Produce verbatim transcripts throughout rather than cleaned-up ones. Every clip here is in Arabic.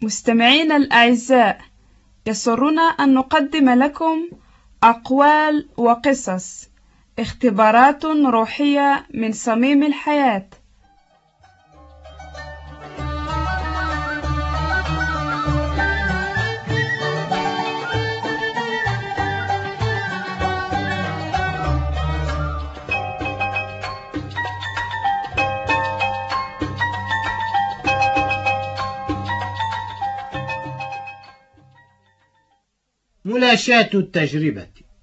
مستمعينا الأعزاء، يسرنا أن نقدم لكم أقوال وقصص، اختبارات روحية من صميم الحياة. ملاشاة التجربة.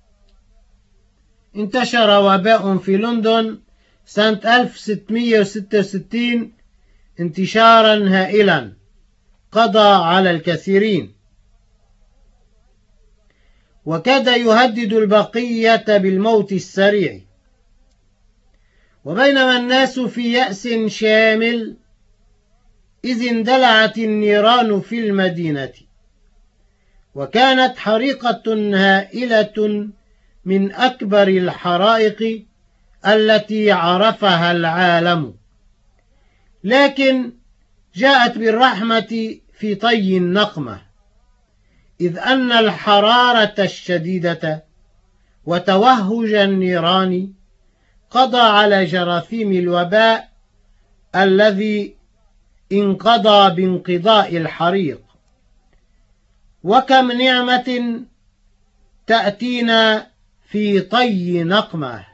انتشر وباء في لندن سنة ألف وستمئة وستة وستين انتشارا هائلا قضى على الكثيرين، وكاد يهدد البقية بالموت السريع. وبينما الناس في يأس شامل إذ اندلعت النيران في المدينة، وكانت حريقة هائلة من أكبر الحرائق التي عرفها العالم، لكن جاءت بالرحمة في طي النقمة، إذ أن الحرارة الشديدة وتوهج النيران قضى على جراثيم الوباء الذي انقضى بانقضاء الحريق. وكم نعمة تأتينا في طي نقمة.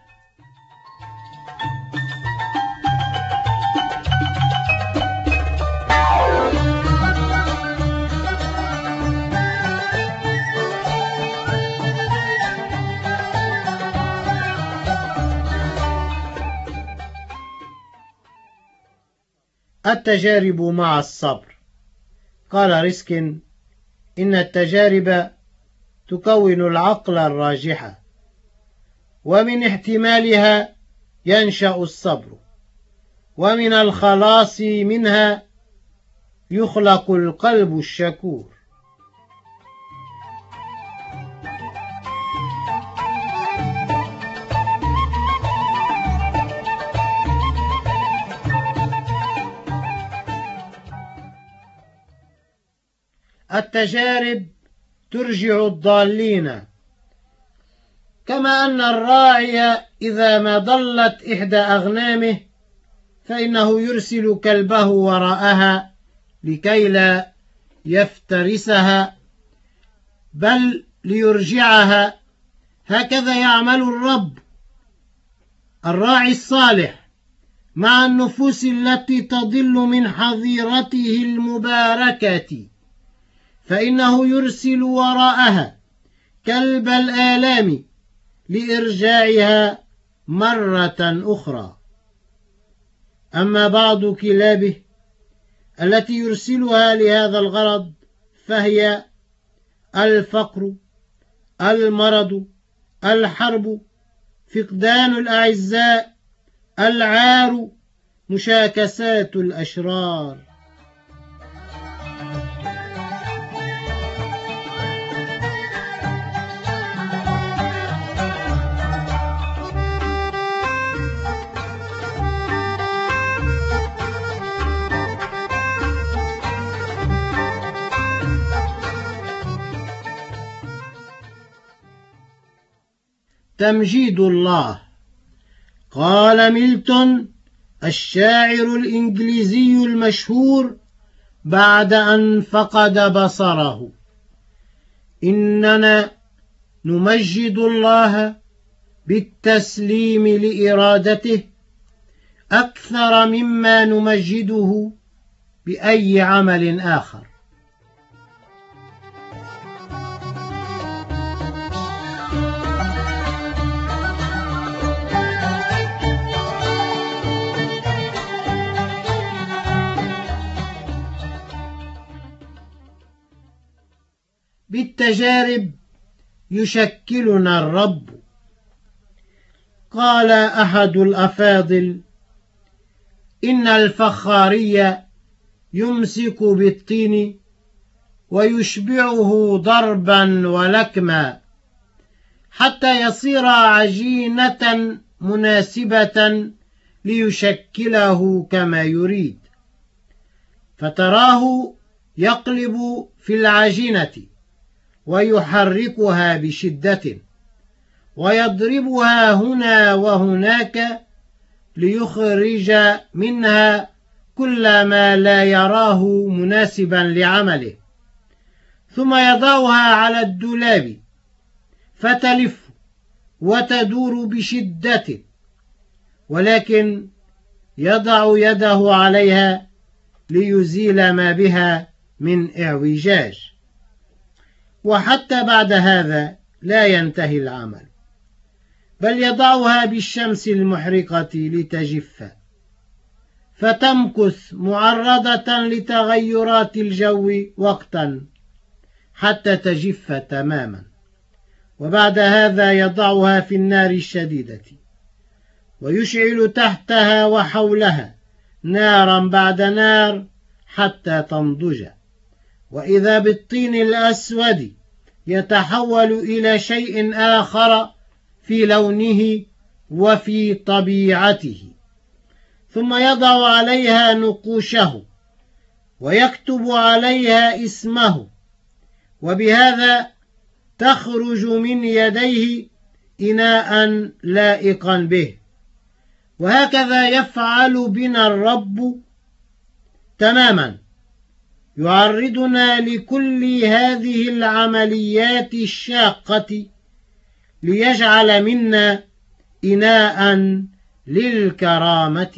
التجارب مع الصبر. قال ريسكين: إن التجارب تكون العقل الراجح، ومن احتمالها ينشأ الصبر، ومن الخلاص منها يخلق القلب الشكور. التجارب ترجع الضالين، كما أن الراعي إذا ما ضلت إحدى أغنامه فإنه يرسل كلبه وراءها لكي لا يفترسها بل ليرجعها. هكذا يعمل الرب الراعي الصالح مع النفوس التي تضل من حظيرته المباركة، فإنه يرسل وراءها كلب الآلام لإرجاعها مرة أخرى. أما بعض كلابه التي يرسلها لهذا الغرض فهي الفقر، المرض، الحرب، فقدان الأعزاء، العار، مشاكسات الأشرار. تمجيد الله. قال ميلتون الشاعر الإنجليزي المشهور بعد أن فقد بصره: إننا نمجد الله بالتسليم لإرادته أكثر مما نمجده بأي عمل آخر. بالتجارب يشكلنا الرب. قال أحد الأفاضل: إن الفخاري يمسك بالطين ويشبعه ضربا ولكما حتى يصير عجينة مناسبة ليشكله كما يريد، فتراه يقلب في العجينة ويحركها بشدة ويضربها هنا وهناك ليخرج منها كل ما لا يراه مناسبا لعمله، ثم يضعها على الدولاب فتلف وتدور بشدة، ولكن يضع يده عليها ليزيل ما بها من اعوجاج، وحتى بعد هذا لا ينتهي العمل، بل يضعها بالشمس المحرقة لتجف، فتمكث معرضة لتغيرات الجو وقتا حتى تجف تماما، وبعد هذا يضعها في النار الشديدة ويشعل تحتها وحولها نارا بعد نار حتى تنضج، وإذا بالطين الأسود يتحول إلى شيء آخر في لونه وفي طبيعته، ثم يضع عليها نقوشه ويكتب عليها اسمه، وبهذا تخرج من يديه إناء لائقا به. وهكذا يفعل بنا الرب تماما، يعرضنا لكل هذه العمليات الشاقة ليجعل منا إناء للكرامة.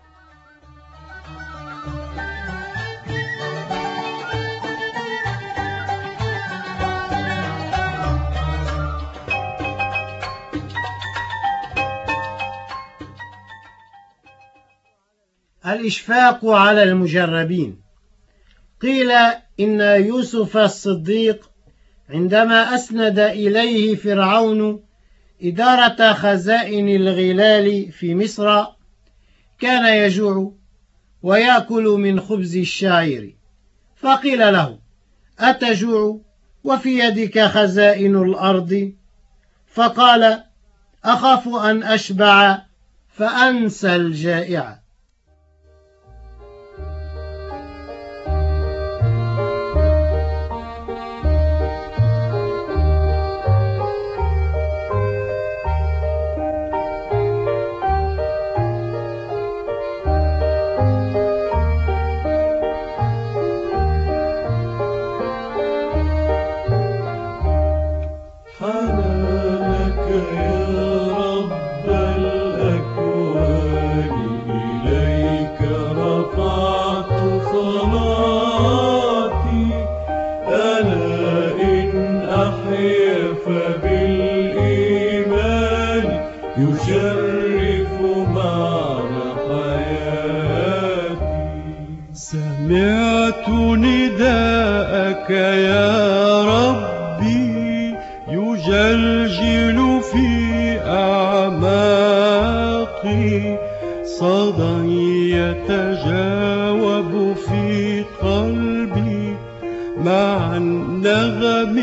الإشفاق على المجربين. قيل إن يوسف الصديق عندما أسند إليه فرعون إدارة خزائن الغلال في مصر كان يجوع ويأكل من خبز الشعير، فقيل له: أتجوع وفي يدك خزائن الأرض؟ فقال: أخاف أن أشبع فأنسى الجائع. سمعت نداءك يا ربي يجلجل في أعماقي، صدى يتجاوب في قلبي مع النغم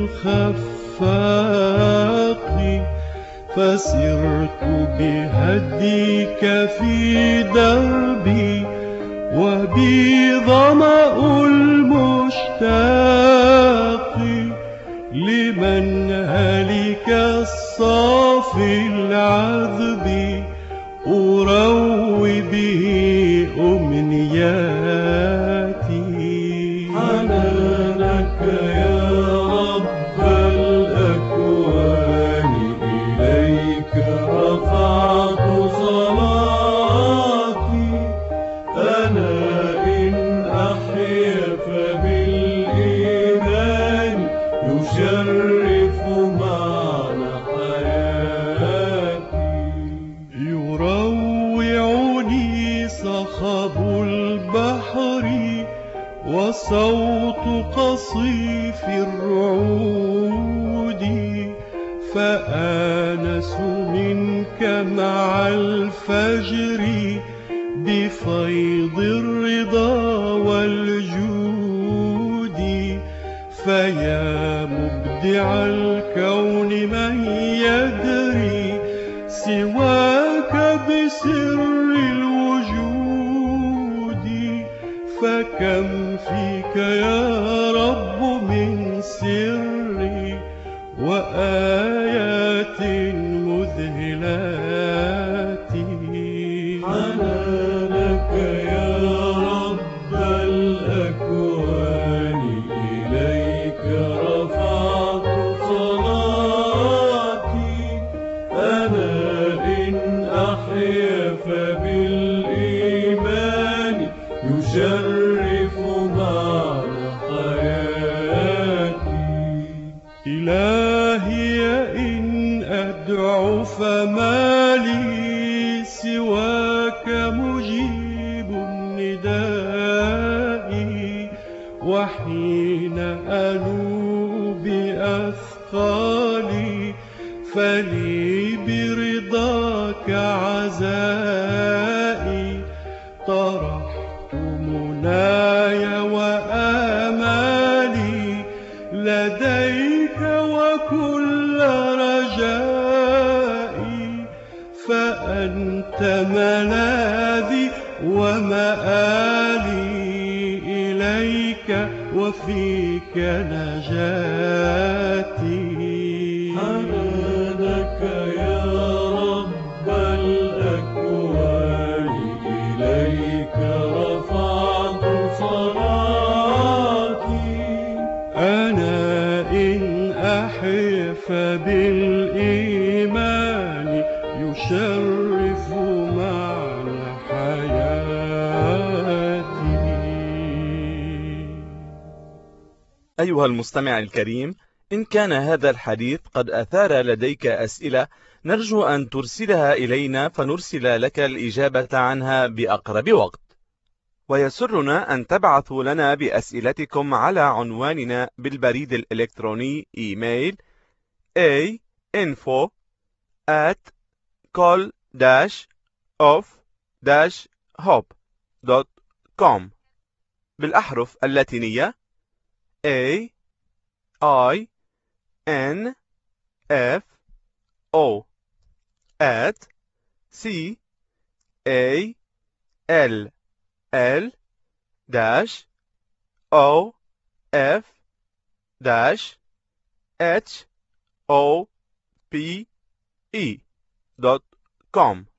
الخفاق، فسرت بهديك في دربي وبي ظمأ المشتاق لمن هلك الصافي العذب، أروي به أمنياتي. حنانك يا رب الأكوان إليك رفعت صلاتي، أنا إن أحيا فبالإيمان يشرف معنى حياتي. يروعني صخب البحر وصوت قصيف الرعود، فآنس منك مع الفجر بفيض الرضا والجود. فيا مبدع الكون من يدري سواك بسر الوجود، فكم فيك يا رب من سر وآيات مذهلات. حنانك يا رب الأكوان إليك رفعت صلاتي. أنا إن أحيا فبالإيمان يشرف معنى حياتي. إلهي إن أدعو فما لي سواك مجيب النداء. وحين ألوء بأثقالي فلي برضاك عزائي. طرحت مناي وآمالي لديك وكل رجائي. فأنت ملاذي ومآلي إليك وفيك نجاتي. حنانك يا رب الأكوان إليك رفعت صلاتي. أنا إن أحيا فبالإيمان يشرف معنى حياتي. أيها المستمع الكريم، إن كان هذا الحديث قد أثار لديك أسئلة نرجو أن ترسلها إلينا فنرسل لك الإجابة عنها بأقرب وقت. ويسرنا أن تبعثوا لنا بأسئلتكم على عنواننا بالبريد الإلكتروني إيميل a info at col dash of dash hope dot com بالأحرف اللاتينية A I N F O at C A L L dash O F dash H O P E dot com.